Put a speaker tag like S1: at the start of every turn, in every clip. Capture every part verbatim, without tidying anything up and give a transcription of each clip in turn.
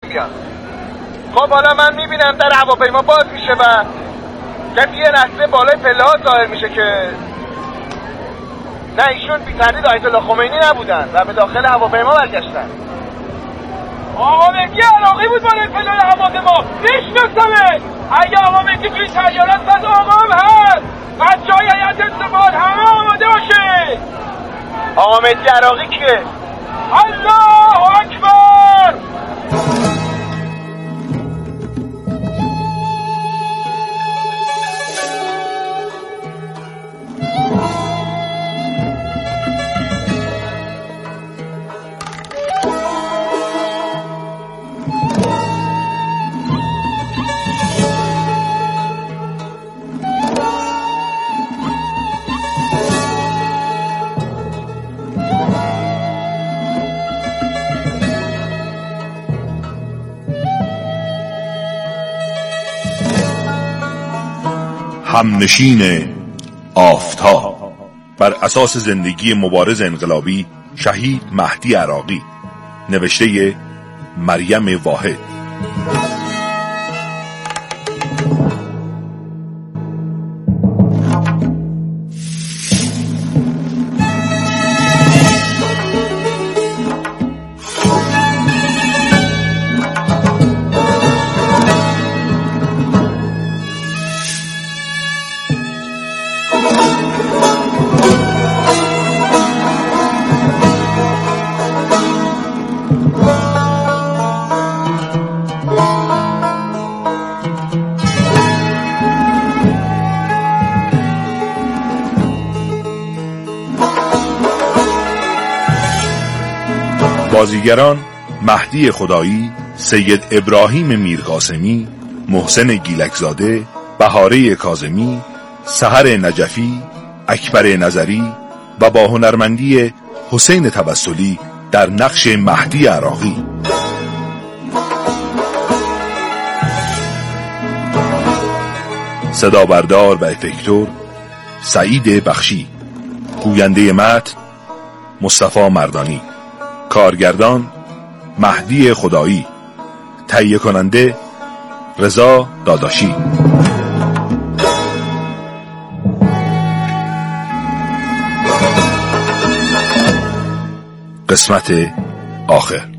S1: بیان. خب حالا من میبینم در هواپیما باز میشه و کسی یه لحظه بالای پله ها ظاهر میشه که نه ایشون بی تردید آیت الله خمینی نبودن و به داخل هواپیما برگشتن.
S2: آقا مهدی عراقی بود بالای پله هواپیما، میشناسمش. اگه آقا مهدی توی سیارت هست آقا هم هست. بچه‌های هیئت استقبال همه آماده باشید.
S1: آقا مهدی عراقی کیه؟
S2: الله اکبر.
S3: همنشین آفتاب بر اساس زندگی مبارز انقلابی شهید مهدی عراقی، نوشته مریم واحد. بازیگران: مهدی خدایی، سید ابراهیم میرقاسمی، محسن گیلکزاده، بهاره کاظمی، سحر نجفی، اکبر نظری و با هنرمندی حسین توسلی در نقش مهدی عراقی. صدا بردار و افکتور سعید بخشی، گوینده متن مصطفی مردانی، کارگردان مهدی خدایی، تهیه کننده رضا داداشی. قسمت آخر.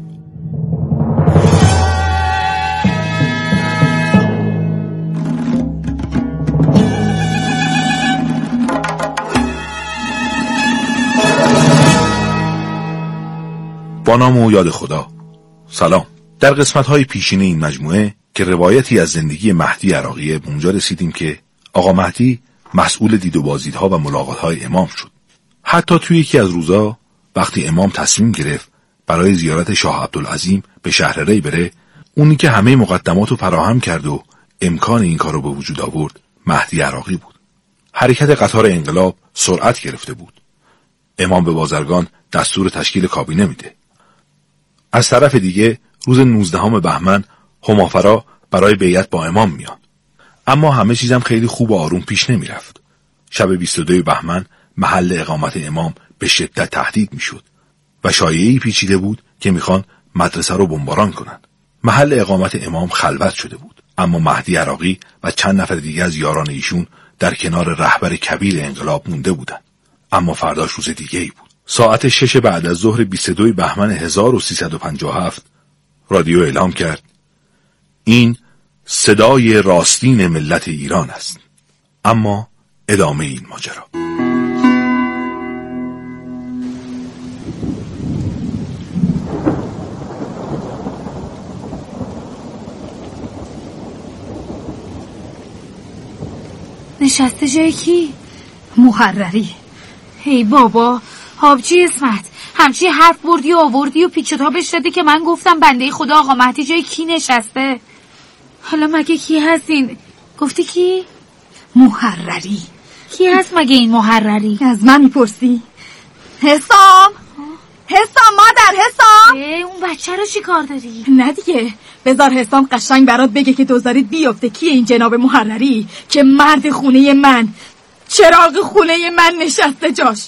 S3: با نام و یاد خدا. سلام. در قسمت‌های پیشین این مجموعه که روایتی از زندگی مهدی عراقیه، به اونجا رسیدیم که آقا مهدی مسئول دید و بازدیدها و ملاقات‌های امام شد. حتی توی یکی از روزا وقتی امام تصمیم گرفت برای زیارت شاه عبدالعظیم به شهر ری بره، اونی که همه مقدماتو فراهم کرد و امکان این کارو به وجود آورد مهدی عراقی بود. حرکت قطار انقلاب سرعت گرفته بود. امام به بازرگان دستور تشکیل کابینه میده. از طرف دیگه روز نوزدهم بهمن همافرا برای بیعت با امام میان. اما همه چیزم خیلی خوب و آروم پیش نمی رفت. شب بیست و دوم بهمن محل اقامت امام به شدت تهدید میشد و شایعه‌ای پیچیده بود که میخوان مدرسه رو بمباران کنن. محل اقامت امام خلوت شده بود، اما مهدی عراقی و چند نفر دیگه از یاران ایشون در کنار رهبر کبیر انقلاب مونده بودن. اما فرداش روز دیگه ای بود. ساعت شش بعد از ظهر بیست و دوم بهمن هزار و سیصد و پنجاه و هفت رادیو اعلام کرد این صدای راستین ملت ایران است. اما ادامه این ماجرا.
S4: نشسته جای کی؟ محرری. هی بابا، حاجی اسمت همچی حرف بردی و آوردی و پیچ و تابش دادی که من گفتم بنده خدا آقا مهدی جای کی نشسته. حالا مگه کی هستین؟ گفتی کی؟ محرری. کی هست مگه این محرری؟
S5: از من میپرسی؟ حسام حسام مادر حسام.
S4: اون بچه رو چی کار داری؟
S5: نه دیگه، بذار حسام قشنگ برات بگه که دوزارید بیفته کیه این جناب محرری که مرد خونه من، چراغ خونه من نشسته جاش.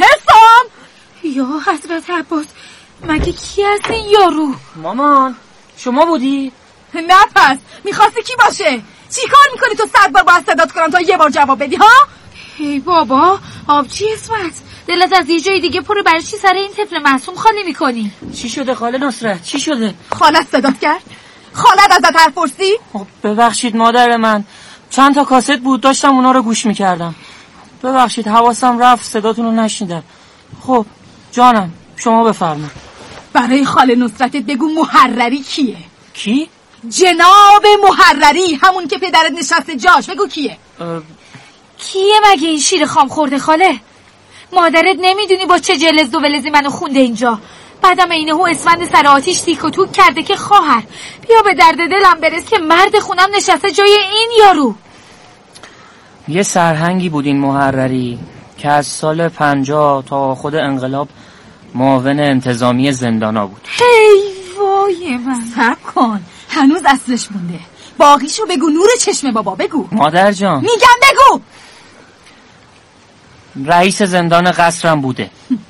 S5: حسام.
S4: یا حضرت عباس، مگه کی هست این یارو؟
S6: مامان شما بودی؟
S5: نه پس میخواستی کی باشه؟ چی کار میکنی تو صد بار باید صدات کنم تا یه بار جواب بدی ها؟
S4: ای بابا آبجی اسمت، دلت از یه جای دیگه پره، برای چی سر این طفل معصوم خالی میکنی؟
S6: چی شده خاله نصرت؟ چی شده؟
S5: خالت صدات کرد؟ خالت ازت حرف پرسی؟
S6: ببخشید مادر من، چند تا کاست بود داشتم اونا رو گوش میکردم. ببخشید حواسم رفت صداتون رو نشنیدم. خب جانم شما بفرما.
S5: برای خاله نصرتت بگو محرری کیه؟
S6: کی؟
S5: جناب محرری، همون که پدرت نشسته جاش. بگو کیه؟
S6: اه...
S4: کیه مگه این شیر خام خورده خاله؟ مادرت نمیدونی با چه جلز و ولزی منو خونده اینجا. بعدم اینه هو اسفند سر آتیش تیک و توک کرده که خواهر بیا به درد دلم برس که مرد خونم نشسته جای این یارو.
S6: یه سرهنگی بود این محرری که از سال پنجاه تا خود انقلاب معاون انتظامی زندانا بود.
S4: هی وای من.
S5: صبر کن، هنوز اصلش مونده. باقیشو بگو نور چشم بابا. بگو
S6: مادر جان.
S5: میگم بگو.
S6: رئیس زندان قصرم بوده.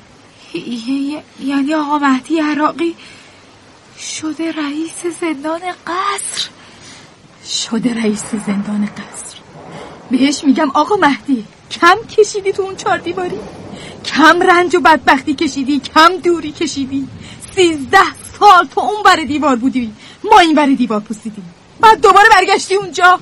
S4: یعنی آقا مهدی عراقی شده رئیس زندان قصر؟
S5: شده رئیس زندان قصر. بهش میگم آقا مهدی کم کشیدی تو اون چهار دیواری، کم رنج و بدبختی کشیدی، کم دوری کشیدی. سیزده سال تو اون بر دیوار بودی، ما این بر دیوار پوسیدیم، بعد دوباره برگشتی اونجا.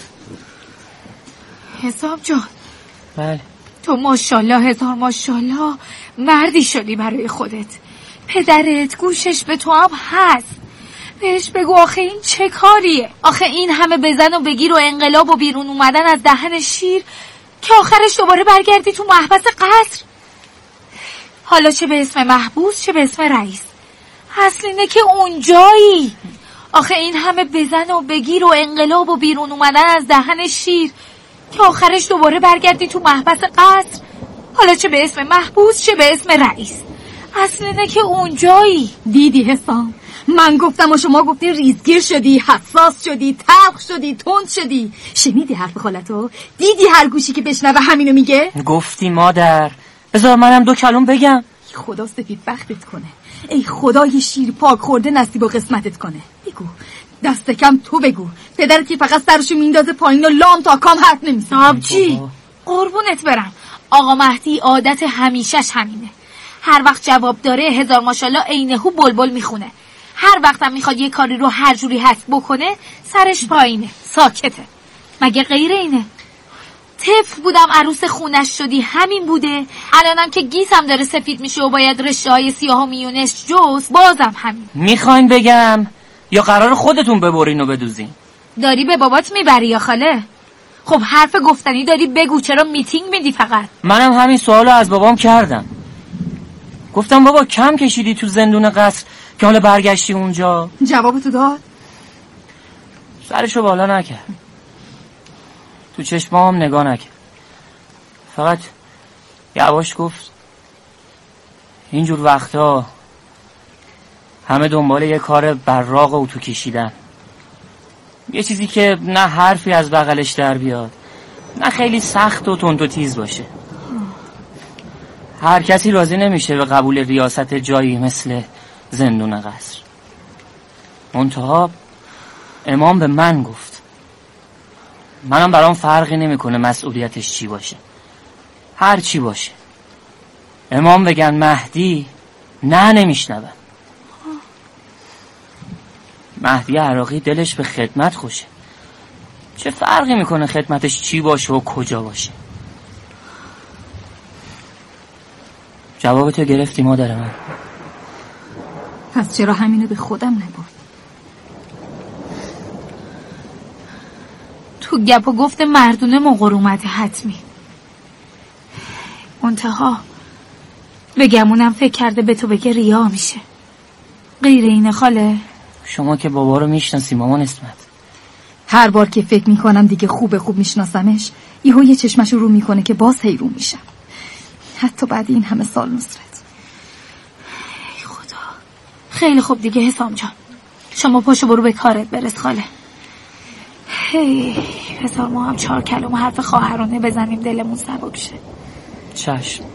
S4: حساب جان.
S6: بله.
S4: تو ماشاءالله هزار ماشاءالله مردی شدی برای خودت. پدرت گوشش به تو هم هست. بهش بگو آخه این چه کاریه؟ آخه این همه بزن و بگیر و انقلاب و بیرون اومدن از دهن شیر که آخرش دوباره برگردی تو محبس قصر. حالا چه به اسم محبوس چه به اسم رئیس، اصل اینه که اونجایی. آخه این همه بزن و بگیر و انقلاب و بیرون اومدن از دهن شیر که آخرش دوباره برگردی تو محبس قصر. حالا چه به اسم محبوس چه به اسم رئیس، اصل اینه که اونجایی.
S5: دیدی حسام، من گفتم و شما گفتی ریزگیر شدی، حساس شدی، تلخ شدی، تند شدی. شنیدی حرف خالتو؟ دیدی هر گوشی که بشنوه همینو میگه؟
S6: گفتی مادر، بذار منم دو کلام بگم.
S5: خدا سفید بختت کنه، ای خدای شیر پاک خورده نصیب و قسمتت کنه. بگو دست کم تو بگو، پدرت که فقط سرشو میندازه پایین و لام تا کام حرف نمیزنه.
S4: آبجی قربونت برم، آقا مهدی عادت همیشش همینه. هر وقت جواب داره هزار ماشاءالله عینهو بلبل میخونه. هر وقتم میخواد یه کاری رو هر جوری هست بکنه سرش پایینه، ساکته. مگه غیر اینه؟ طفل بودم عروس خونش شدی همین بوده، الانم که گیسم داره سفید میشه و باید رشته های سیاه و میونش جوز بازم همین.
S6: میخواین بگم یا قرار خودتون ببرین و بدوزین؟
S4: داری به بابات میبری یا خاله؟ خب حرف گفتنی داری بگو، چرا میتینگ میدی فقط؟
S6: منم همین سوالو از بابام کردم. گفتم بابا کم کشیدی تو زندون قصر که حالا برگشتی اونجا؟
S5: جوابتو داد؟
S6: سرشو بالا نکرد، تو چشمام نگاه نکرد، فقط یواش گفت اینجور وقتا همه دنبال یه کار براق و اتو کشیدن، یه چیزی که نه حرفی از بغلش در بیاد نه خیلی سخت و تند و تیز باشه. هر کسی راضی نمیشه به قبول ریاست جایی مثل زندون قصر. منتها امام به من گفت، منم برام فرقی نمیکنه مسئولیتش چی باشه، هر چی باشه. امام بگن مهدی، نه نمیشنوم. مهدی عراقی دلش به خدمت خوشه، چه فرقی میکنه خدمتش چی باشه و کجا باشه. جوابتو گرفتی مادر من؟
S5: پس چرا همینو به خودم نبرد؟
S4: تو گپ و گفت مردونه موقع اومده حتمی. منتها بگمونم فکر کرده به تو بگه ریا میشه. غیر اینه خاله؟
S6: شما که بابا رو میشناسی مامان اسمت.
S5: هر بار که فکر میکنم دیگه خوب خوب میشناسمش یهو یه چشمش رو میکنه که باز حیرون میشم، حتی بعد این همه سال نصرت.
S4: ای خدا. خیلی خوب دیگه حسام جان، شما پاشو برو به کارت برس خاله. هی بذار ما هم چهار کلمه حرف خواهرانه بزنیم دلمون سبک شه.
S6: چشم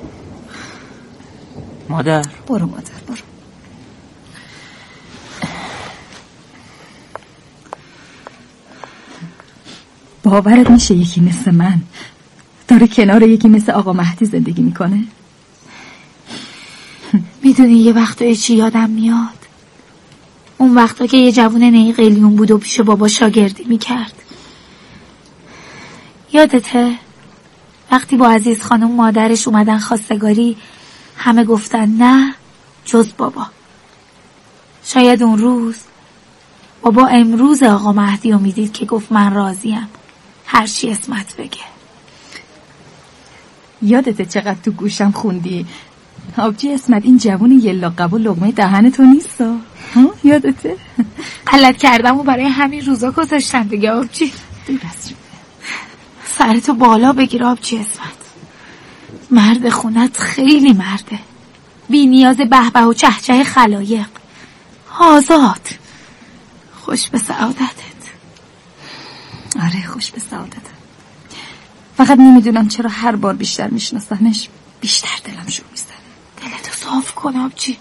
S6: مادر.
S5: برو مادر برو. باورت میشه یکی مثل من داره کنار یکی مثل آقا مهدی زندگی میکنه؟
S4: میدونی یه وقتایی چی یادم میاد؟ اون وقتا که یه جوون نی قلیون بود و پیش بابا شاگردی میکرد. یادته؟ وقتی با عزیز خانم مادرش اومدن خواستگاری همه گفتن نه جز بابا. شاید اون روز بابا امروز آقا مهدی رو میدید که گفت من راضیم هر چی اسمت بگه.
S5: یادته چقدر تو گوشم خوندی آبجی اسمت این جوون یلا قبا لقمه دهن تو نیست ها؟ یادته؟
S4: غلط کردم و برای همین روزا گذاشتن دیگه آبجی.
S5: دور از
S4: سرتو بالا بگیر آبجی اسمت. مرد خونت خیلی مرده، بی نیاز به به و چهچه خلایق، آزاد، خوش به سعادتت.
S5: آره خوش به سعادتت. فقط نمیدونم چرا هر بار بیشتر میشناسمش بیشتر دلم شور میزنه.
S4: دلتو صاف کن آبجی.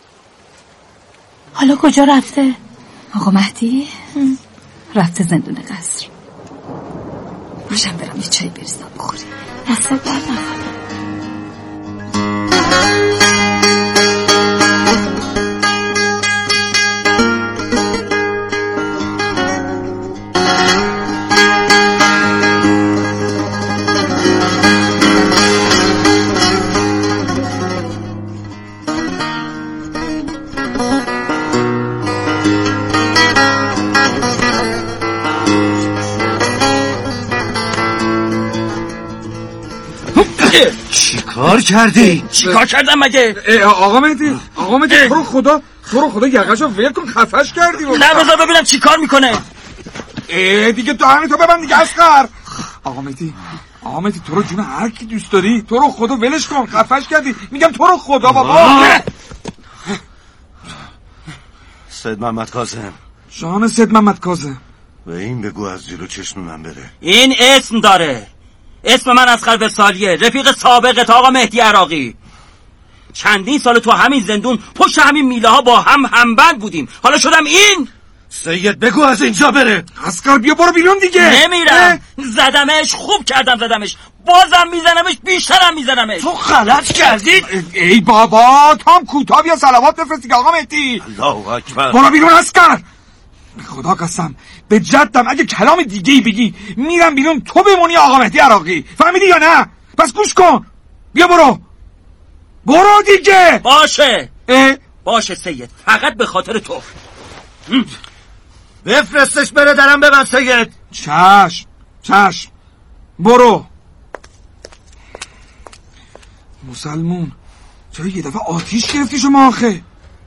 S4: حالا کجا رفته؟
S5: آقا مهدی رفته زندون قصر. باشم برم یه چای بریزم بخوری.
S4: دست در نکنه.
S7: چیکار کردی؟
S6: چیکار کردم مگه؟
S2: آقا مهدی آقا مهدی تو رو خدا تو رو خدا یقهشو ول کن خفش کردی.
S6: نه بذار ببینم چیکار میکنه.
S2: اه دیگه دهن تو ببند دیگه اسقر. آقا مهدی آقا مهدی تو رو جون هر کی دوست داری تو رو خدا ولش کن خفش کردی. میگم تو رو خدا بابا.
S7: سید محمد کاظم.
S2: جان سید محمد کاظم.
S7: به این بگو از جلو چشم من بره.
S6: این اسم داره. اسم من اصغر وصالیه، رفیق سابقت آقا مهدی عراقی. چندین سال تو همین زندون پشت همین میله ها با هم همبند بودیم، حالا شدم این.
S7: سید بگو از اینجا بره.
S2: اسقر بیا برو بیرون دیگه.
S6: نمیرم. زدمش، خوب کردم زدمش، بازم میزنمش، بیشترم میزنمش.
S7: تو غلط کردی.
S2: ای بابا تام کوتاه بیا صلوات بفرستی که آقا مهدی.
S7: الله اکبر.
S2: برو بیرون اسقر. خدا قسم به جدم اگه کلام دیگه‌ای بگی میرم بیرون تو بمونی آقا مهدی عراقی. فهمیدی یا نه؟ پس گوش کن. بیا برو برو دیگه.
S6: باشه
S2: اه؟
S6: باشه سید، فقط به خاطر تو.
S7: بفرستش بره درم ببند سید.
S2: چشم چشم برو. مسلمون چرا یه دفعه آتیش گرفتی شما آخه؟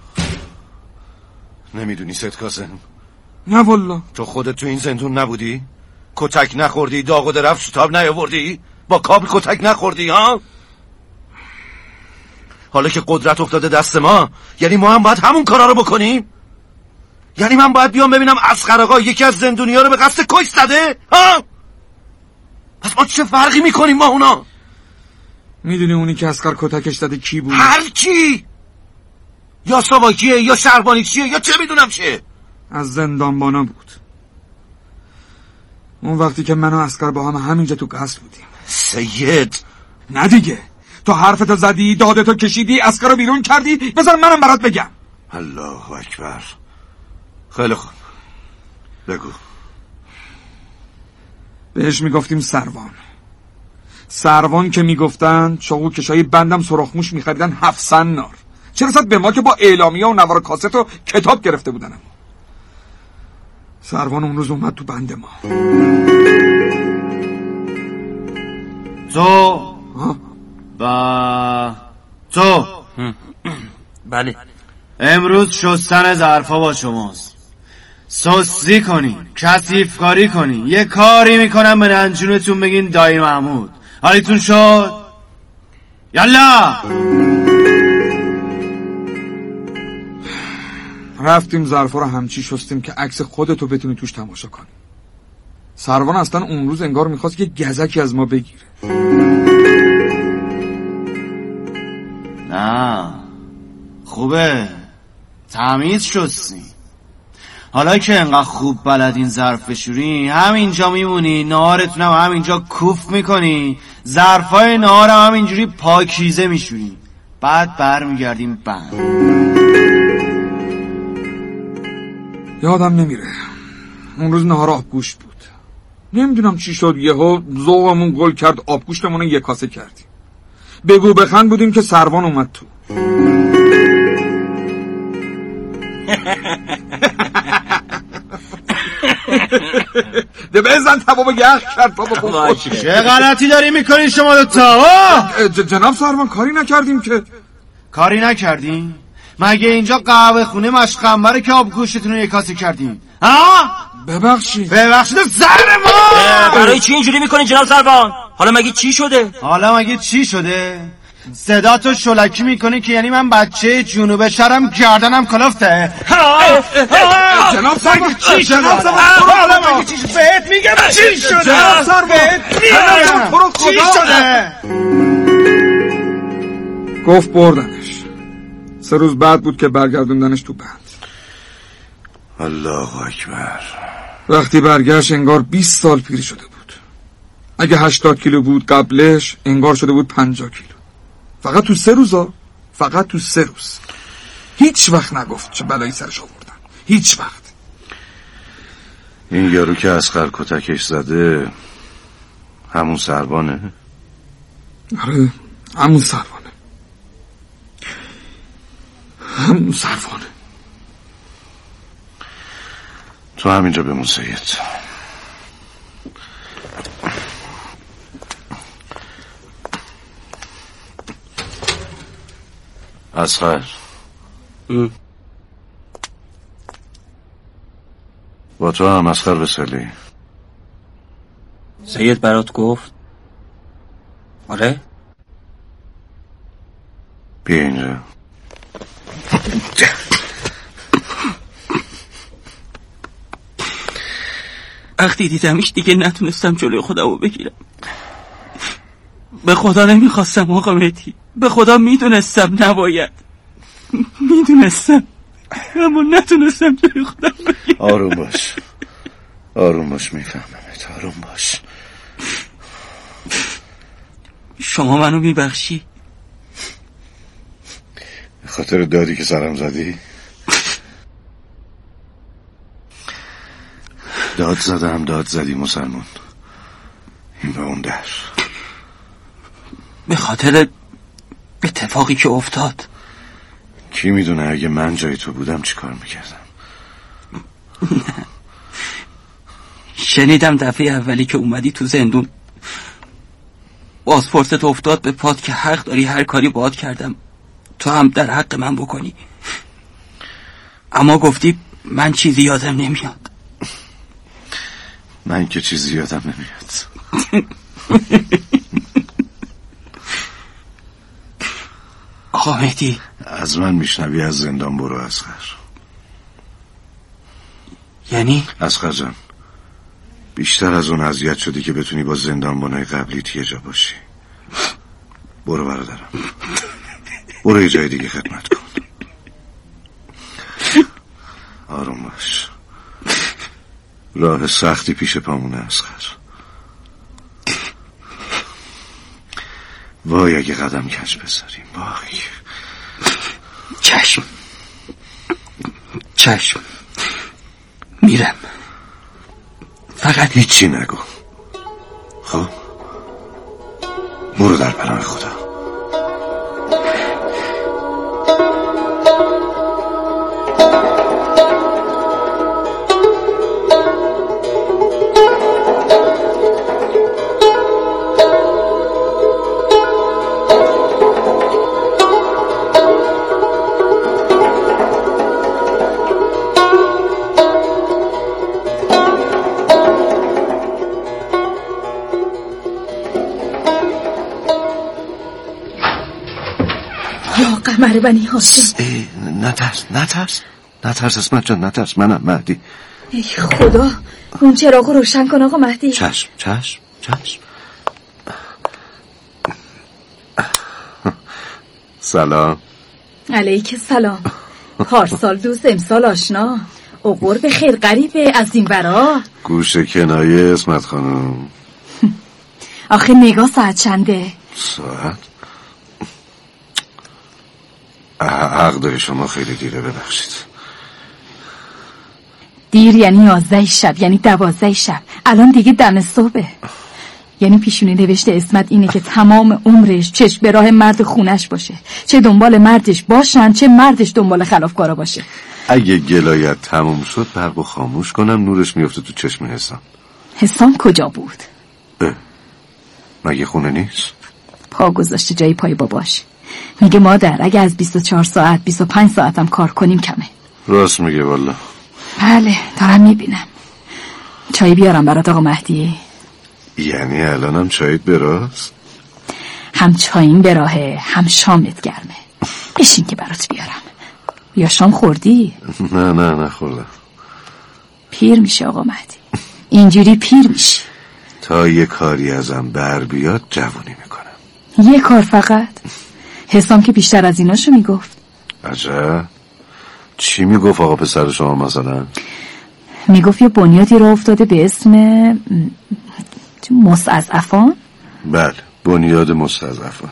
S7: نمیدونی سید کاظم؟
S2: نه والله.
S7: تو خودت تو این زندون نبودی؟ کتک نخوردی؟ داغ و درفت شتاب نیاوردی؟ با کابل کتک نخوردی ها؟ حالا که قدرت افتاده دست ما یعنی ما هم باید همون کارا رو بکنیم؟ یعنی من باید بیام ببینم اصغر آقا یکی از زندونی‌ها رو به قصد کش زده؟ ها؟ پس ما چه فرقی میکنیم با اونا؟
S2: میدونی اونی که اصغر کتکش زده کی بود؟
S7: هر کی؟ یا ساواکیه یا شهربانیچیه یا چه میدونم چه؟
S2: از زندانبانا بود. اون وقتی که من و اصغر با هم همینجا تو قصر بودیم.
S7: سید
S2: نه دیگه تو حرفتو زدی، دادتو کشیدی، اصغر رو بیرون کردی. بذار منم برات بگم.
S7: الله اکبر. خیلی خوب بگو.
S2: بهش میگفتیم سروان. سروان که میگفتن چاقو کشای بندم سرخموش میخریدن هفت سنار. چه رسد به ما که با اعلامیه و نوار کاست و کتاب گرفته بودنم. سروان اون روز اومد تو بند ما.
S8: تو و تو
S6: بله
S8: امروز شستن ظرفا با شماست. سوسی کنین، کثیف کاری کنین، یه کاری میکنم به ننجونتون بگین دایی محمود. حالیتون شد؟ یالا.
S2: رفتیم ظرفا رو همچی شستیم که عکس خودتو بتونی توش تماشا کنی. سروان اصلا اون روز انگار میخواست یه گزکی از ما بگیره.
S8: نه خوبه، تمیز شستی. حالا که انقدر خوب بلدین ظرف بشورین، همینجا میمونی، نهارتون هم همینجا کوف میکنی، ظرفای نهار هم همینجوری پاکیزه میشورین، بعد برمیگردیم بند.
S9: یادم نمیره اون روز نهار آبگوشت بود. نمیدونم چی شد یهو ذوقمون گل کرد، آبگوشتمون یک کاسه کردیم. بگو بخند بودیم که سروان اومد تو. ده بزن تبا گرد کرد بابا.
S8: چه غلطی داری میکنین شما دوتا؟
S9: جناب سروان کاری نکردیم که.
S8: کاری نکردین؟ مگه اینجا قهوه خونه مشقنبره که آبگوشتون رو یک کاسه کردین؟ ها؟
S9: ببخشید
S8: ببخشید سر ما.
S6: برای چی اینجوری میکنین جناب سروان؟ حالا مگه چی شده؟
S8: حالا مگه چی شده؟ صدا تو شلکی میکنی که یعنی من بچه جنوب شرم گردنم کلفته.
S9: جناب سروان
S8: چی شده؟ حالا مگه چی شده؟ بهت میگم چی شده؟
S9: جناب سروان
S8: چی شده؟
S9: گفت بردنش. سه روز بعد بود که برگردوندنش تو بند.
S3: الله اکبر.
S9: وقتی برگشت انگار بیست سال پیر شده بود. اگه هشتاد کیلو بود قبلش، انگار شده بود پنجاه کیلو. فقط تو سه روزا فقط تو سه روز. هیچ وقت نگفت چه بلایی سرش آوردن. هیچ وقت.
S3: این یارو که اصغر کتکش زده همون سروانه؟
S9: آره همون سروانه. همون سروانه.
S3: تو همینجا بمون سید. اصغر با تو هم اصغر بسالی.
S6: سید برات گفت؟ آره؟
S3: بیا اینجا.
S6: وقتی دیدمش دیگه نتونستم جلوی خودم رو بگیرم. به خدا نمیخواستم آقا مهدی، به خدا میدونستم نباید، میدونستم اما نتونستم جلوی خودم بگیرم.
S3: آروم باش آروم باش، میفهممت، آروم باش.
S6: شما منو میبخشی؟
S3: به خاطر دادی که سرم زدی؟ داد زدم داد زدی مسلمون. این به اون در.
S6: به خاطر اتفاقی که افتاد.
S3: کی میدونه اگه من جای تو بودم چی کار میکردم؟
S6: شنیدم دفعه اولی که اومدی تو زندون پاسپورتت افتاد به پات که حق داری هر کاری باهات کردم تو هم در حق من بکنی، اما گفتی من چیزی یادم نمیاد.
S3: من که چیزی یادم نمیاد.
S6: آقا مهدی
S3: از من میشنوی از زندان برو اصغر.
S6: یعنی؟
S3: اصغر جان بیشتر از اون اذیت شدی که بتونی با زندانبانای قبلیت یه جا باشی. برو برادرم، برو یه جای دیگه خدمت کن. آروم باش، راه سختی پیش پامونه اصغر. وای اگه قدم کج بذاریم. وای.
S6: چشم چشم میرم، فقط
S3: هیچی نگو. خب برو در پناه خدا.
S5: قمر بنی هاشم.
S3: نترس نترس نترس اسمت جان، نترس. منم مهدی.
S5: ای خدا، اون چراغ رو روشن کن آقا مهدی.
S3: چشم چشم چشم. سلام.
S5: علیک سلام. پارسال دوست امسال آشنا. اوقور به خیر غریبه از این برا.
S7: گوش کنایه اسمت خانم.
S5: آخه نگاه ساعت چنده؟
S7: ساعت؟ حق داری شما، خیلی دیره، ببخشید.
S5: دیر یعنی یازده شب، یعنی دوازده شب. الان دیگه دم صبحه. یعنی پیشونی نوشته اسمت اینه که تمام عمرش چشم به راه مرد خونش باشه، چه دنبال مردش باشن چه مردش دنبال خلافکارا باشه.
S7: اگه گلایت تموم شد برقو خاموش کنم، نورش میفته تو چشم حسام.
S5: حسام کجا بود؟
S7: اه. مگه خونه نیست؟
S5: پا گذاشته جای پای باباش. میگه مادر اگه از بیست و چهار ساعت بیست و پنج ساعت هم کار کنیم کمه.
S7: راست میگه والا.
S5: بله دارم میبینم. چای بیارم برات آقا مهدی؟
S7: یعنی الانم چایت براست؟
S5: هم چاییم براهه هم شامت گرمه. بشین که برات بیارم. یا شام خوردی؟
S7: نه نه نه خوردم.
S5: پیر میشه آقا مهدی، اینجوری پیر میشی.
S7: تا یه کاری ازم بر بیاد جوونی میکنم.
S5: یه کار فقط؟ حسام که بیشتر از ایناشو میگفت.
S7: عجب. چی میگفت آقا پسر شما مثلا؟
S5: میگفت یه بنیادی را افتاده به اسم مستضعفان.
S7: بله بنیاد مستضعفان.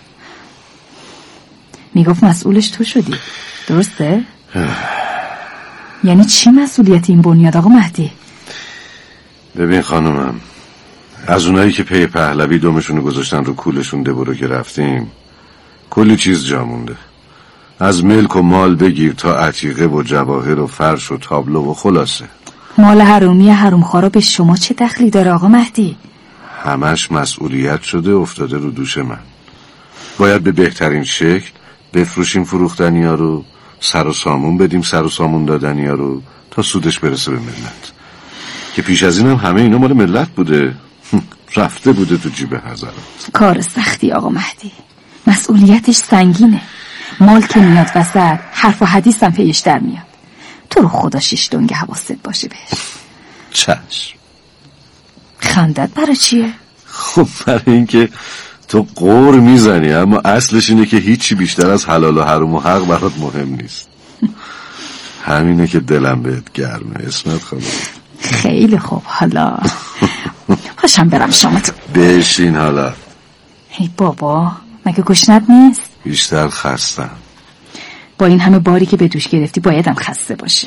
S5: میگفت مسئولش تو شدی، درسته؟ یعنی چی مسئولیت این بنیاد آقا مهدی؟
S7: ببین خانومم، از اونایی که پی پهلوی دومشونو گذاشتن رو کولشون دبرو که رفتیم کلی چیز جا مونده. از ملک و مال بگیر تا عتیقه و جواهر و فرش و تابلو و خلاصه.
S5: مال حرومی حرومخوارا به شما چه دخلی داره آقا مهدی؟
S7: همش مسئولیت شده افتاده رو دوش من. باید به بهترین شکل بفروشیم فروختنی ها رو، سر و سامون بدیم سر و سامون دادنی ها رو تا سودش برسه به ملت. که پیش از اینم همه اینا مال ملت بوده، رفته بوده تو جیب حضرات.
S5: کار سختی آقا مهدی، مسئولیتش سنگینه. مال که میاد وسط حرف و حدیث هم پیش در میاد. تو رو خدا شش دنگ حواست باشه بهش.
S7: چشم.
S5: خندت برای چیه؟
S7: خب برای اینکه تو قور میزنی، اما اصلش اینه که هیچی بیشتر از حلال و حرام و حق برات مهم نیست. همینه که دلم بهت گرمه اسمت خانم.
S5: خیلی خوب. حالا پاشم برم شامتو.
S7: بشین حالا.
S5: هی بابا مگه گشنت نیست؟
S7: بیشتر خستم.
S5: با این همه باری که به دوش گرفتی بایدم خسته باشه.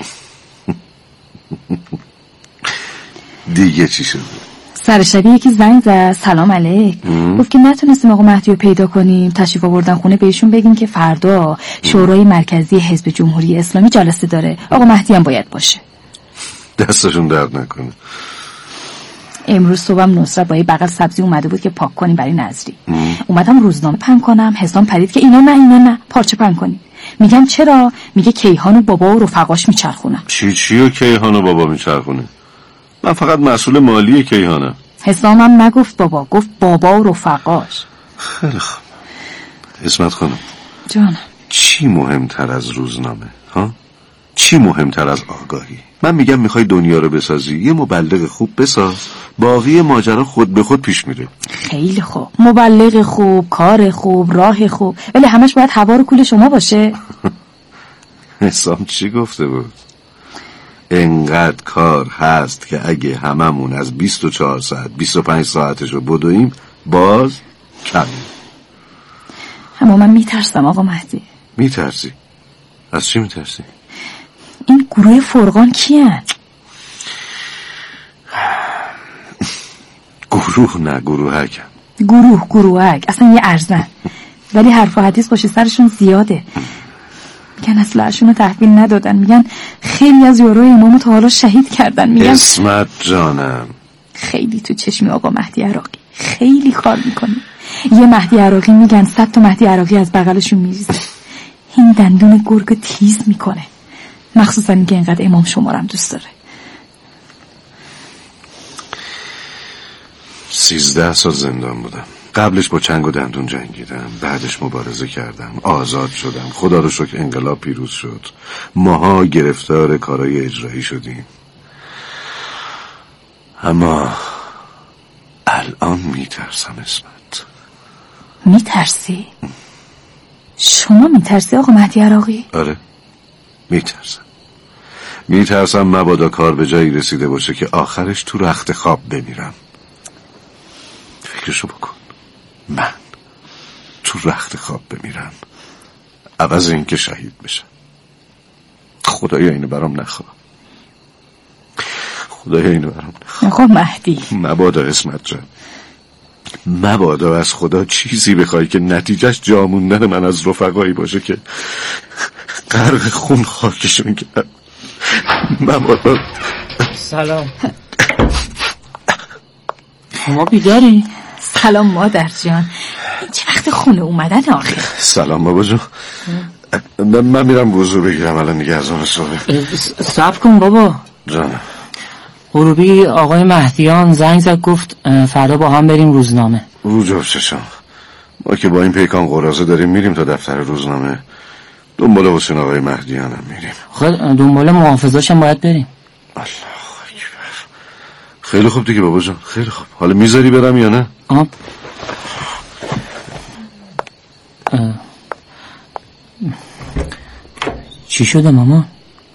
S7: دیگه چی شده؟
S5: سر شبیه یکی زنگ زد سلام علیک، گفت که نتونستیم آقا مهدی رو پیدا کنیم، تشریف آوردن خونه بهشون بگیم که فردا شورای مرکزی حزب جمهوری اسلامی جلسه داره، آقا مهدی هم باید باشه.
S7: دستشون درد نکنه.
S5: امروز صبحم نصرت با یه بغل سبزی اومده بود که پاک کنیم برای نظری. اومدم روزنامه پهن کنم، حسام پرید که اینا نه اینا نه پارچه پهن کنیم. میگم چرا؟ میگه کیهان و بابا و رفقاش میچرخونم.
S7: چی چی و کیهان و بابا میچرخونه؟ من فقط مسئول مالی کیهانم.
S5: حسامم نگفت بابا، گفت بابا و رفقاش.
S7: خیلی خوب. اسمت خانم
S5: جانم،
S7: چی مهمتر از روزنامه ها؟ چی مهمتر از آگاهی؟ من میگم میخوای دنیا رو بسازی، یه مبلغ خوب بساز، باقی ماجرا خود به خود پیش میره.
S5: خیلی خوب، مبلغ خوب، کار خوب، راه خوب، ولی همش باید هوا رو کول شما باشه.
S7: حسام چی گفته بود؟ انقدر کار هست که اگه هممون از بیست و چهار ساعت بیست و پنج ساعتشو بدویم باز کمی.
S5: اما من میترسم آقا مهدی.
S7: میترسی؟ از چی میترسی؟
S5: این گروه فرقان کیه؟
S7: گروه نه گروهک.
S5: گروه گروهک اصلا یه ارزن، ولی حرف و حدیث پشت سرشون زیاده. میگن اسلحه‌شون رو تحویل ندادن، میگن خیلی از یارای امامو تا حالا شهید کردن. میگن
S7: اسمت جانم
S5: خیلی تو چشمی آقا مهدی عراقی خیلی کار میکنه. یه مهدی عراقی میگن صد تا مهدی عراقی از بغلشون میریزه. این دندون گرگ تیز میکنه، مخصوصا اینکه اینقدر امام شمارم دوست داره.
S7: سیزده سال زندان بودم. قبلش با چنگ و دندون جنگیدم، بعدش مبارزه کردم، آزاد شدم، خدا رو شکر انقلاب پیروز شد، ماها گرفتار کارهای اجرایی شدیم. اما الان میترسم. اسمت
S5: میترسی؟ شما میترسی آقا مهدی عراقی؟
S7: آره میترسم. میترسم مبادا کار به جایی رسیده باشه که آخرش تو رخت خواب بمیرم. فکرشو بکن، من تو رخت خواب بمیرم عوض این که شهید بشم. خدایا اینو برام نخواه، خدایا اینو برام نخواه.
S5: آقا مهدی،
S7: مبادا اسمت جان، مبادا از خدا چیزی بخوای که نتیجهش جا موندن من از رفقایی باشه که غرق خون خاکشون کرد. مبادا.
S6: سلام. شما بیداری؟
S5: سلام مادر جان، چه وقت خونه اومدن آخه؟
S7: سلام بابا جان. من میرم وضو بگیرم الان دیگه از اون صبح.
S6: صبر کن بابا
S7: جانم.
S6: غروبی آقای مهدیان زنگ زد گفت فردا با هم بریم روزنامه.
S7: روزا چشم، ما که با این پیکان قرازه داریم میریم تا دفتر روزنامه، دنبال حسین آقای مهدیان هم میریم.
S6: خب دنبال محافظاش هم باید بریم.
S7: الله اکبر. خیلی خوب دیگه بابا جان، خیلی خوب. حالا میذاری برم یا نه؟
S6: آه. چی شده مامان؟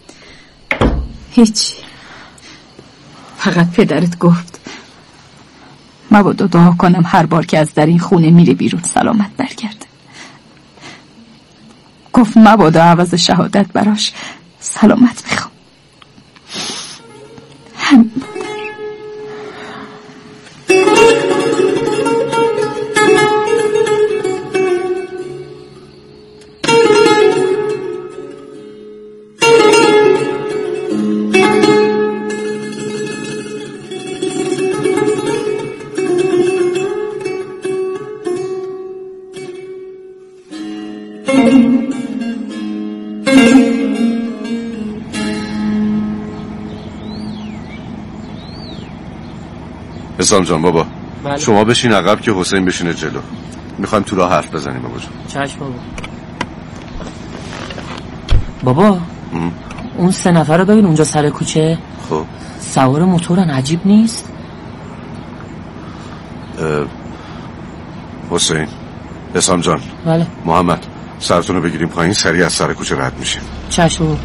S5: هیچی، فقط پدرت گفت مبادا دعا کنم هر بار که از در این خونه میره بیرون سلامت برگرده. گفت مبادا عوض شهادت براش سلامت میخوام. همین
S7: اسلام جان بابا.
S6: بله.
S7: شما بشین عقب که حسین بشینه جلو، میخوایم تو راه حرف بزنیم بابا جان.
S6: چشم بابا. بابا ام؟ اون سه نفر رو ببین اونجا سر کوچه.
S7: خب
S6: سوار موتورن، عجیب نیست؟
S7: حسین، اسلام جان.
S6: بله.
S7: محمد، سرتون رو بگیریم پایین، سریع از سر کوچه رد میشیم.
S6: چشم بابا.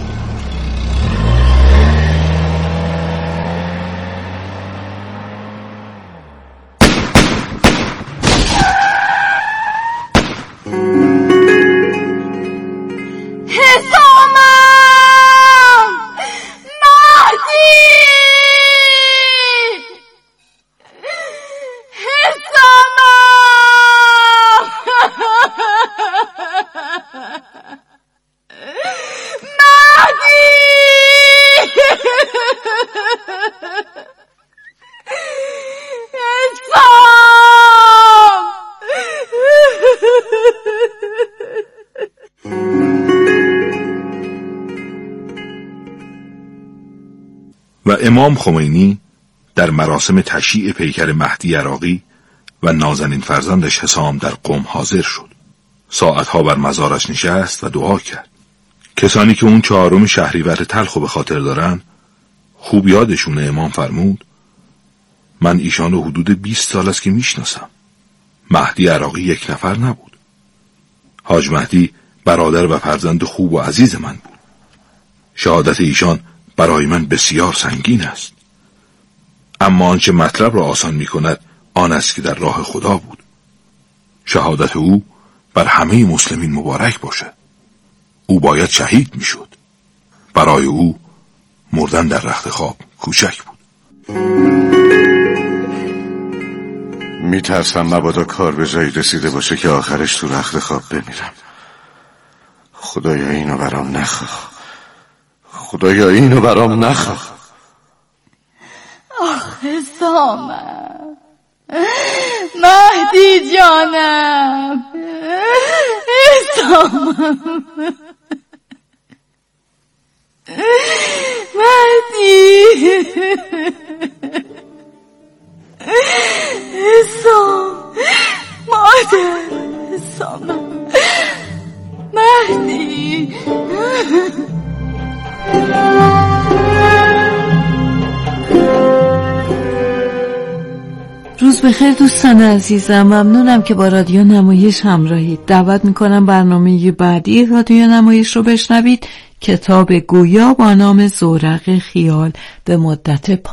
S3: و امام خمینی در مراسم تشییع پیکر مهدی عراقی و نازنین فرزندش حسام در قم حاضر شد. ساعتها بر مزارش نشست و دعا کرد. کسانی که اون چهارم شهریور تلخو به خاطر دارن خوب یادشونه امام فرمود من ایشان رو حدود بیست سال است که میشناسم. مهدی عراقی یک نفر نبود. حاج مهدی برادر و فرزند خوب و عزیز من بود. شهادت ایشان برای من بسیار سنگین است، اما آنچه مطلب را آسان می کند آن است که در راه خدا بود. شهادت او بر همه مسلمین مبارک باشد. او باید شهید می شد. برای او مردن در رخت خواب کوچک بود.
S7: می ترسم مبادا کار به جایی رسیده باشه که آخرش تو رخت خواب بمیرم. خدایا اینو برام نخواه، خدایا اینو برام نخواه.
S5: آخه سامم، مهدی جانم، سامم، مهدی، سام، مادر، سامم، مهدی.
S6: روز
S10: روز بخیر دوستان عزیزم، ممنونم که با رادیو نمایش همراهید. دعوت میکنم برنامه بعدی رادیو نمایش رو بشنوید، کتاب گویا با نام زورق خیال به مدت